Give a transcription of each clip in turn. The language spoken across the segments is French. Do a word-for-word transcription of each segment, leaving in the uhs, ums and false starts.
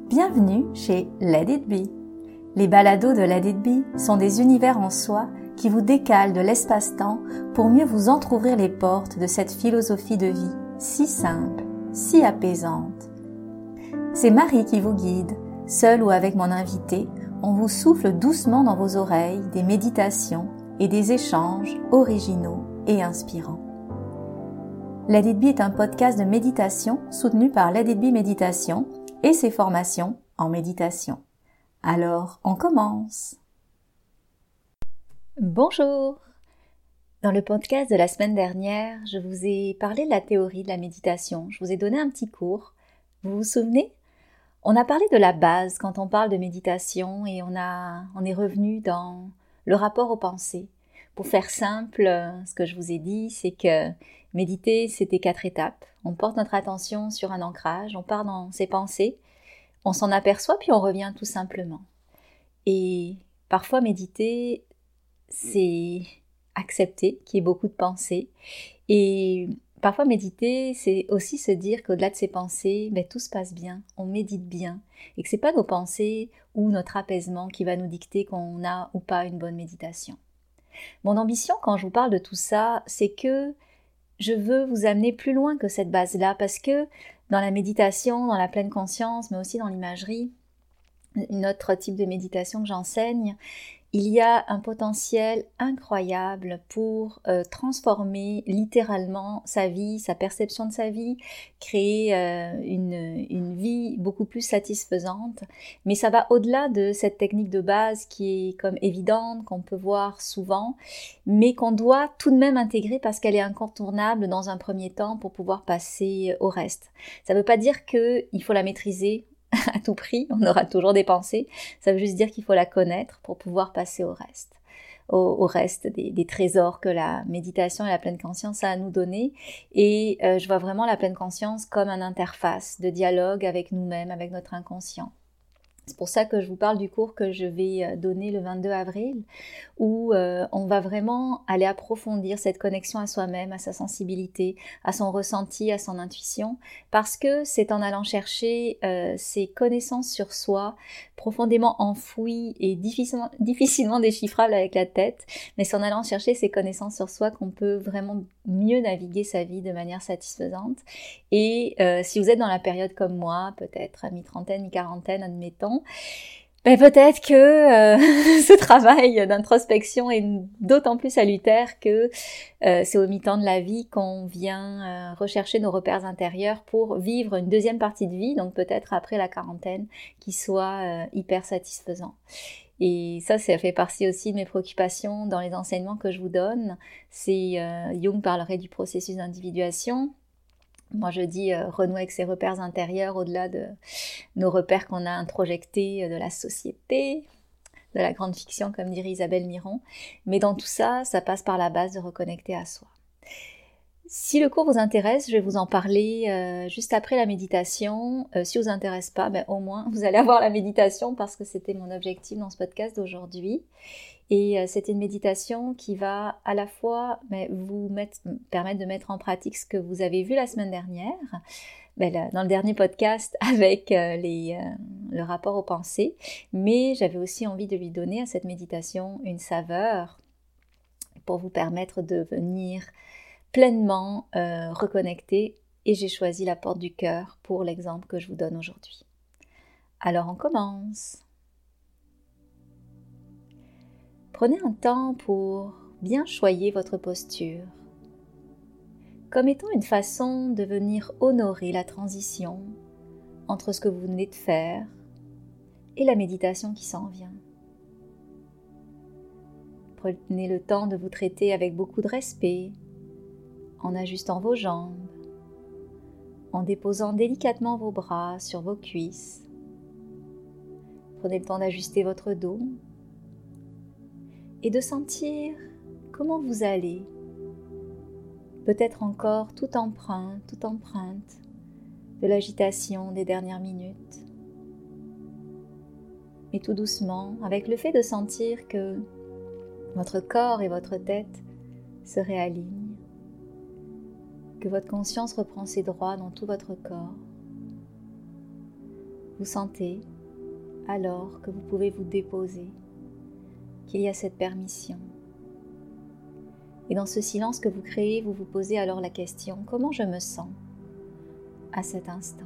Bienvenue chez Let It Be. Les balados de Let It Be sont des univers en soi qui vous décalent de l'espace-temps pour mieux vous entrouvrir les portes de cette philosophie de vie si simple, si apaisante. C'est Marie qui vous guide. Seule ou avec mon invité, on vous souffle doucement dans vos oreilles des méditations et des échanges originaux et inspirants. Let It Be est un podcast de méditation soutenu par Let It Be Méditation et ses formations en méditation. Alors, on commence. Bonjour. Dans le podcast de la semaine dernière, je vous ai parlé de la théorie de la méditation. Je vous ai donné un petit cours. Vous vous souvenez ? On a parlé de la base quand on parle de méditation et on, a, on est revenu dans le rapport aux pensées. Pour faire simple, ce que je vous ai dit, c'est que méditer, c'était quatre étapes. On porte notre attention sur un ancrage, on part dans ses pensées, on s'en aperçoit puis on revient tout simplement. Et parfois méditer, c'est accepter qu'il y ait beaucoup de pensées. Et parfois méditer, c'est aussi se dire qu'au-delà de ces pensées, ben, tout se passe bien, on médite bien. Et que ce n'est pas nos pensées ou notre apaisement qui va nous dicter qu'on a ou pas une bonne méditation. Mon ambition quand je vous parle de tout ça, c'est que je veux vous amener plus loin que cette base-là parce que dans la méditation, dans la pleine conscience, mais aussi dans l'imagerie, un autre type de méditation que j'enseigne, il y a un potentiel incroyable pour euh, transformer littéralement sa vie, sa perception de sa vie, créer euh, une, une vie beaucoup plus satisfaisante. Mais ça va au-delà de cette technique de base qui est comme évidente, qu'on peut voir souvent, mais qu'on doit tout de même intégrer parce qu'elle est incontournable dans un premier temps pour pouvoir passer au reste. Ça ne veut pas dire qu'il faut la maîtriser à tout prix, on aura toujours des pensées, ça veut juste dire qu'il faut la connaître pour pouvoir passer au reste, au, au reste des, des trésors que la méditation et la pleine conscience a à nous donner. Et euh, je vois vraiment la pleine conscience comme une interface de dialogue avec nous-mêmes, avec notre inconscient. C'est pour ça que je vous parle du cours que je vais donner le vingt-deux avril, où euh, on va vraiment aller approfondir cette connexion à soi-même, à sa sensibilité, à son ressenti, à son intuition, parce que c'est en allant chercher euh, ces connaissances sur soi, profondément enfouies et difficilement, difficilement déchiffrables avec la tête, mais c'est en allant chercher ces connaissances sur soi qu'on peut vraiment mieux naviguer sa vie de manière satisfaisante. Et euh, si vous êtes dans la période comme moi, peut-être à mi-trentaine, mi-quarantaine, admettons, ben peut-être que euh, ce travail d'introspection est d'autant plus salutaire que euh, c'est au mi-temps de la vie qu'on vient euh, rechercher nos repères intérieurs pour vivre une deuxième partie de vie, donc peut-être après la quarantaine, qui soit euh, hyper satisfaisant. Et ça, ça fait partie aussi de mes préoccupations dans les enseignements que je vous donne. C'est euh, Jung parlerait du processus d'individuation. Moi, je dis euh, renouer avec ses repères intérieurs au-delà de nos repères qu'on a introjectés de la société, de la grande fiction, comme dirait Isabelle Miron. Mais dans tout ça, ça passe par la base de reconnecter à soi. Si le cours vous intéresse, je vais vous en parler euh, juste après la méditation. Euh, si vous intéresse pas, ben, au moins vous allez avoir la méditation parce que c'était mon objectif dans ce podcast d'aujourd'hui. Et euh, c'est une méditation qui va à la fois ben, vous mettre, permettre de mettre en pratique ce que vous avez vu la semaine dernière, ben, là, dans le dernier podcast avec euh, les, euh, le rapport aux pensées, mais j'avais aussi envie de lui donner à cette méditation une saveur pour vous permettre de venir pleinement euh, reconnecter, et j'ai choisi la porte du cœur pour l'exemple que je vous donne aujourd'hui. Alors on commence. Prenez un temps pour bien choyer votre posture, comme étant une façon de venir honorer la transition entre ce que vous venez de faire et la méditation qui s'en vient. Prenez le temps de vous traiter avec beaucoup de respect, en ajustant vos jambes, en déposant délicatement vos bras sur vos cuisses. Prenez le temps d'ajuster votre dos et de sentir comment vous allez, peut-être encore tout empreinte, tout empreinte de l'agitation des dernières minutes. Mais tout doucement, avec le fait de sentir que votre corps et votre tête se réalignent, que votre conscience reprend ses droits dans tout votre corps. Vous sentez alors que vous pouvez vous déposer, qu'il y a cette permission. Et dans ce silence que vous créez, vous vous posez alors la question, comment je me sens à cet instant?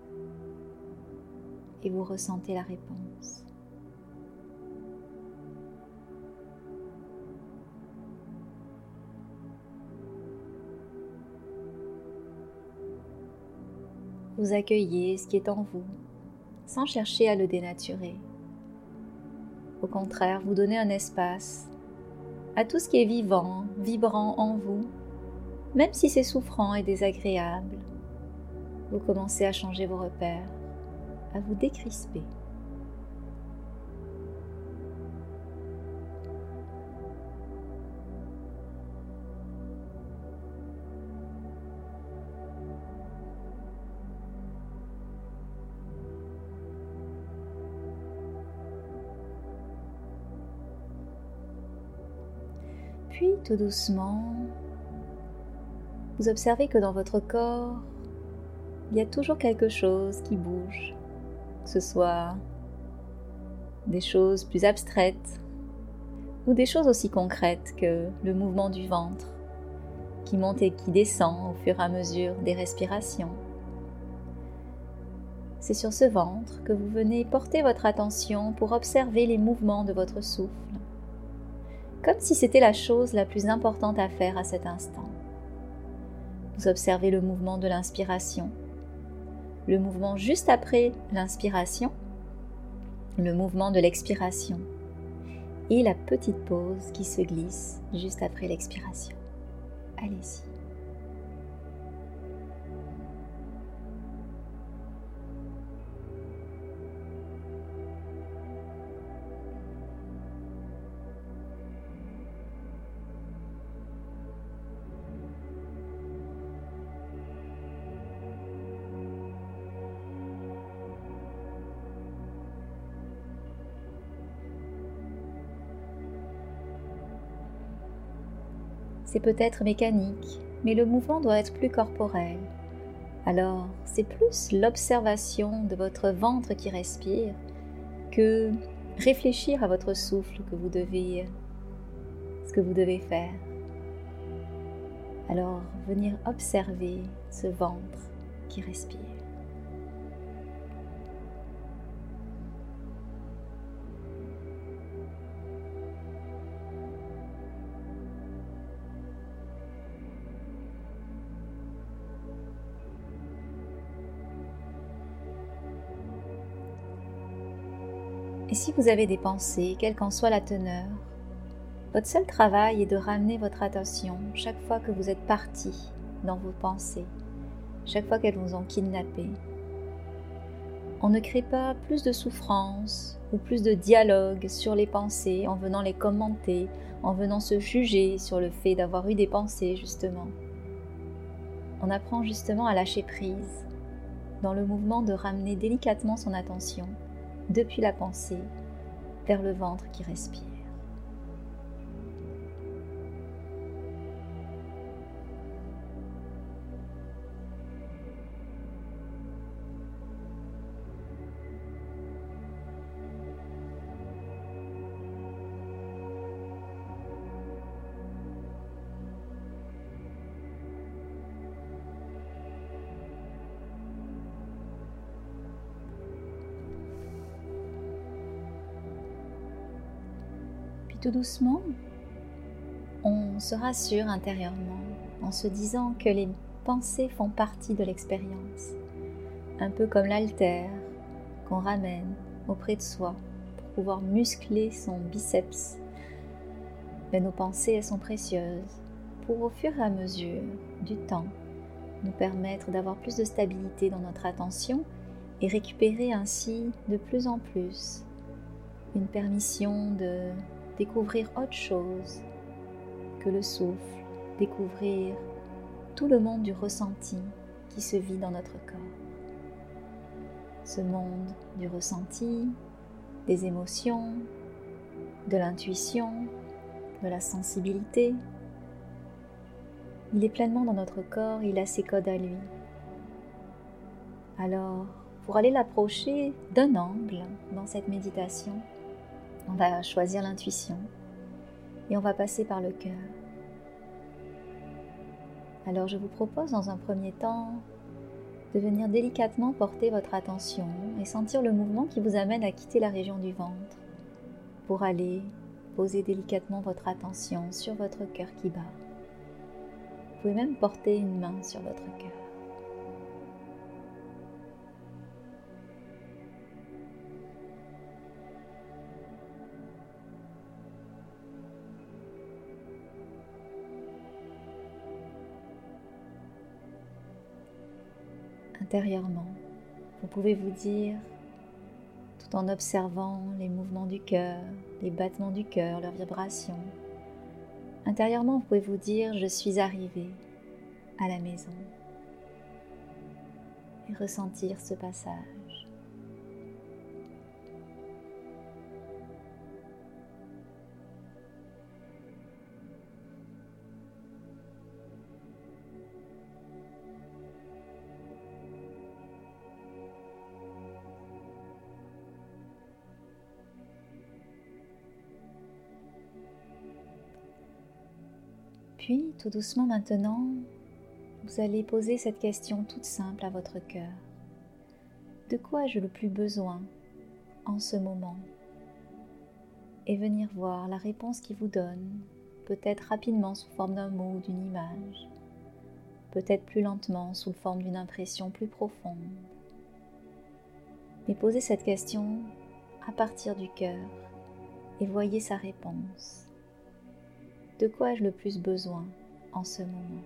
Et vous ressentez la réponse. Vous accueillez ce qui est en vous, sans chercher à le dénaturer. Au contraire, vous donnez un espace à tout ce qui est vivant, vibrant en vous, même si c'est souffrant et désagréable. Vous commencez à changer vos repères, à vous décrisper. Puis, tout doucement, vous observez que dans votre corps, il y a toujours quelque chose qui bouge, que ce soit des choses plus abstraites ou des choses aussi concrètes que le mouvement du ventre qui monte et qui descend au fur et à mesure des respirations. C'est sur ce ventre que vous venez porter votre attention pour observer les mouvements de votre souffle, comme si c'était la chose la plus importante à faire à cet instant. Vous observez le mouvement de l'inspiration, le mouvement juste après l'inspiration, le mouvement de l'expiration et la petite pause qui se glisse juste après l'expiration. Allez-y. C'est peut-être mécanique, mais le mouvement doit être plus corporel. Alors, c'est plus l'observation de votre ventre qui respire que réfléchir à votre souffle que vous devez, ce que vous devez faire. Alors, venir observer ce ventre qui respire. Et si vous avez des pensées, quelle qu'en soit la teneur, votre seul travail est de ramener votre attention chaque fois que vous êtes parti dans vos pensées, chaque fois qu'elles vous ont kidnappé. On ne crée pas plus de souffrance ou plus de dialogue sur les pensées en venant les commenter, en venant se juger sur le fait d'avoir eu des pensées justement. On apprend justement à lâcher prise dans le mouvement de ramener délicatement son attention depuis la pensée vers le ventre qui respire. Tout doucement, on se rassure intérieurement en se disant que les pensées font partie de l'expérience, un peu comme l'haltère qu'on ramène auprès de soi pour pouvoir muscler son biceps. Mais nos pensées, elles sont précieuses pour, au fur et à mesure du temps, nous permettre d'avoir plus de stabilité dans notre attention et récupérer ainsi de plus en plus une permission de découvrir autre chose que le souffle, découvrir tout le monde du ressenti qui se vit dans notre corps. Ce monde du ressenti, des émotions, de l'intuition, de la sensibilité, il est pleinement dans notre corps, il a ses codes à lui. Alors, pour aller l'approcher d'un angle dans cette méditation. On va choisir l'intuition et on va passer par le cœur. Alors je vous propose dans un premier temps de venir délicatement porter votre attention et sentir le mouvement qui vous amène à quitter la région du ventre pour aller poser délicatement votre attention sur votre cœur qui bat. Vous pouvez même porter une main sur votre cœur. Intérieurement, vous pouvez vous dire, tout en observant les mouvements du cœur, les battements du cœur, leurs vibrations, intérieurement, vous pouvez vous dire, je suis arrivé à la maison et ressentir ce passage. Puis, tout doucement maintenant, vous allez poser cette question toute simple à votre cœur. De quoi ai-je le plus besoin en ce moment? Et venir voir la réponse qu'il vous donne, peut-être rapidement sous forme d'un mot ou d'une image, peut-être plus lentement sous forme d'une impression plus profonde. Mais posez cette question à partir du cœur et voyez sa réponse. De quoi ai-je le plus besoin en ce moment?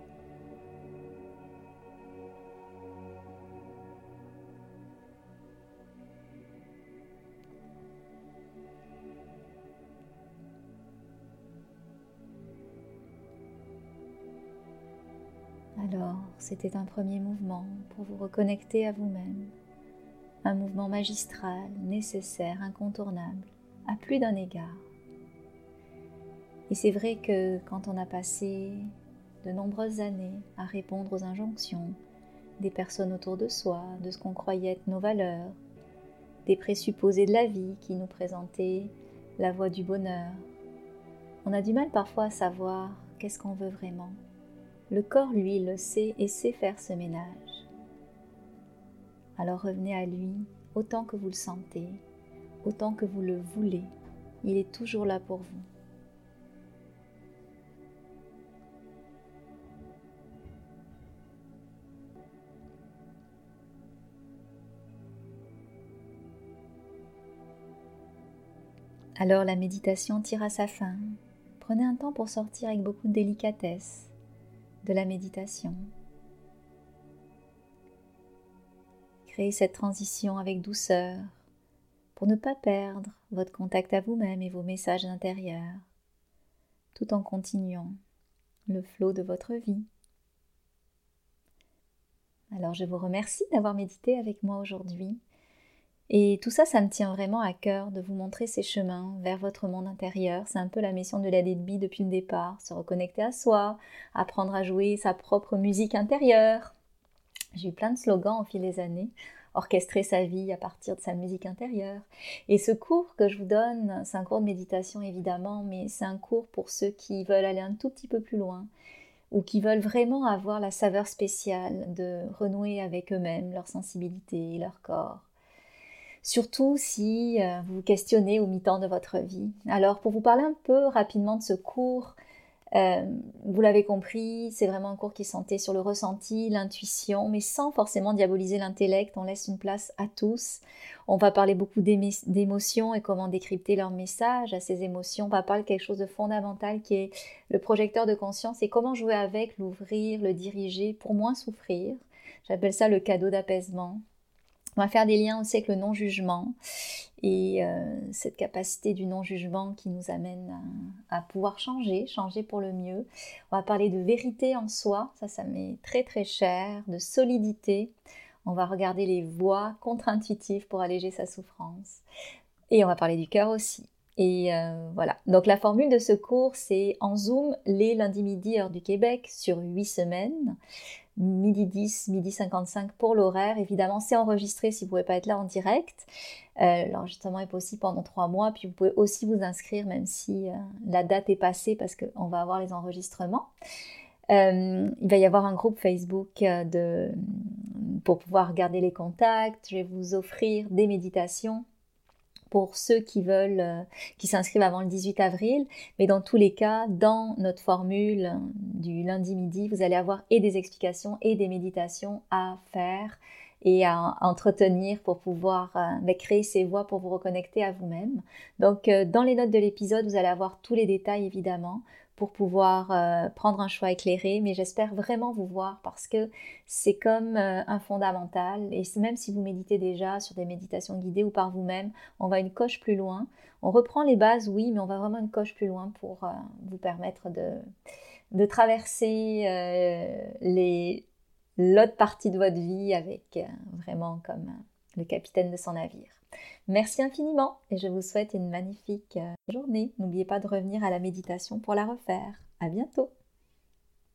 Alors, c'était un premier mouvement pour vous reconnecter à vous-même. Un mouvement magistral, nécessaire, incontournable, à plus d'un égard. Et c'est vrai que quand on a passé de nombreuses années à répondre aux injonctions des personnes autour de soi, de ce qu'on croyait être nos valeurs, des présupposés de la vie qui nous présentaient la voie du bonheur, on a du mal parfois à savoir qu'est-ce qu'on veut vraiment. Le corps, lui, le sait et sait faire ce ménage. Alors revenez à lui autant que vous le sentez, autant que vous le voulez. Il est toujours là pour vous. Alors la méditation tire à sa fin. Prenez un temps pour sortir avec beaucoup de délicatesse de la méditation. Créez cette transition avec douceur pour ne pas perdre votre contact à vous-même et vos messages intérieurs, tout en continuant le flot de votre vie. Alors je vous remercie d'avoir médité avec moi aujourd'hui. Et tout ça, ça me tient vraiment à cœur de vous montrer ces chemins vers votre monde intérieur. C'est un peu la mission de Let It Be depuis le départ, se reconnecter à soi, apprendre à jouer sa propre musique intérieure. J'ai eu plein de slogans au fil des années, orchestrer sa vie à partir de sa musique intérieure. Et ce cours que je vous donne, c'est un cours de méditation évidemment, mais c'est un cours pour ceux qui veulent aller un tout petit peu plus loin, ou qui veulent vraiment avoir la saveur spéciale de renouer avec eux-mêmes, leur sensibilité, leur corps. Surtout si euh, vous vous questionnez au mi-temps de votre vie. Alors pour vous parler un peu rapidement de ce cours, euh, vous l'avez compris, c'est vraiment un cours qui est centré sur le ressenti, l'intuition, mais sans forcément diaboliser l'intellect. On laisse une place à tous. On va parler beaucoup d'émotions et comment décrypter leur message à ces émotions. On va parler de quelque chose de fondamental qui est le projecteur de conscience et comment jouer avec, l'ouvrir, le diriger pour moins souffrir. J'appelle ça le cadeau d'apaisement. On va faire des liens aussi avec le non-jugement et euh, cette capacité du non-jugement qui nous amène à, à pouvoir changer, changer pour le mieux. On va parler de vérité en soi, ça, ça m'est très très cher, de solidité. On va regarder les voies contre-intuitives pour alléger sa souffrance. Et on va parler du cœur aussi. Et euh, voilà, donc la formule de ce cours, c'est en Zoom les lundis midi heure du Québec sur huit semaines. midi dix, midi cinquante-cinq pour l'horaire. Évidemment, c'est enregistré si vous ne pouvez pas être là en direct. Euh, l'enregistrement est possible pendant trois mois, puis vous pouvez aussi vous inscrire même si euh, la date est passée parce qu'on va avoir les enregistrements. Euh, il va y avoir un groupe Facebook euh, de, pour pouvoir garder les contacts. Je vais vous offrir des méditations pour ceux qui veulent, euh, qui s'inscrivent avant le dix-huit avril. Mais dans tous les cas, dans notre formule du lundi midi, vous allez avoir et des explications et des méditations à faire et à entretenir pour pouvoir euh, créer ces voies pour vous reconnecter à vous-même. Donc, euh, dans les notes de l'épisode, vous allez avoir tous les détails, évidemment, pour pouvoir euh, prendre un choix éclairé, mais j'espère vraiment vous voir parce que c'est comme euh, un fondamental, et même si vous méditez déjà sur des méditations guidées ou par vous-même, on va une coche plus loin. On reprend les bases, oui, mais on va vraiment une coche plus loin pour euh, vous permettre de, de traverser euh, les, l'autre partie de votre vie avec euh, vraiment comme euh, le capitaine de son navire. Merci infiniment et je vous souhaite une magnifique journée. N'oubliez pas de revenir à la méditation pour la refaire. À bientôt.